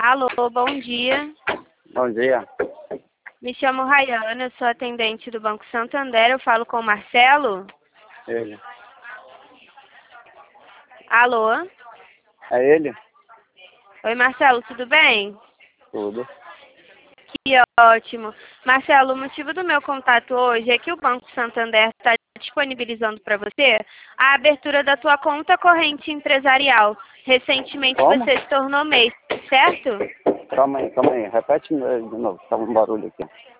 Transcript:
Alô, bom dia. Bom dia. Me chamo Rayana, eu sou atendente do Banco Santander. Eu falo com o Marcelo? Ele. Alô? É ele? Oi, Marcelo, tudo bem? Tudo. Que ótimo. Marcelo, o motivo do meu contato hoje é que o Banco Santander está disponibilizando para você a abertura da tua conta corrente empresarial. Recentemente Como? você se tornou MEI, certo? Calma aí. Repete de novo. Tá um barulho aqui.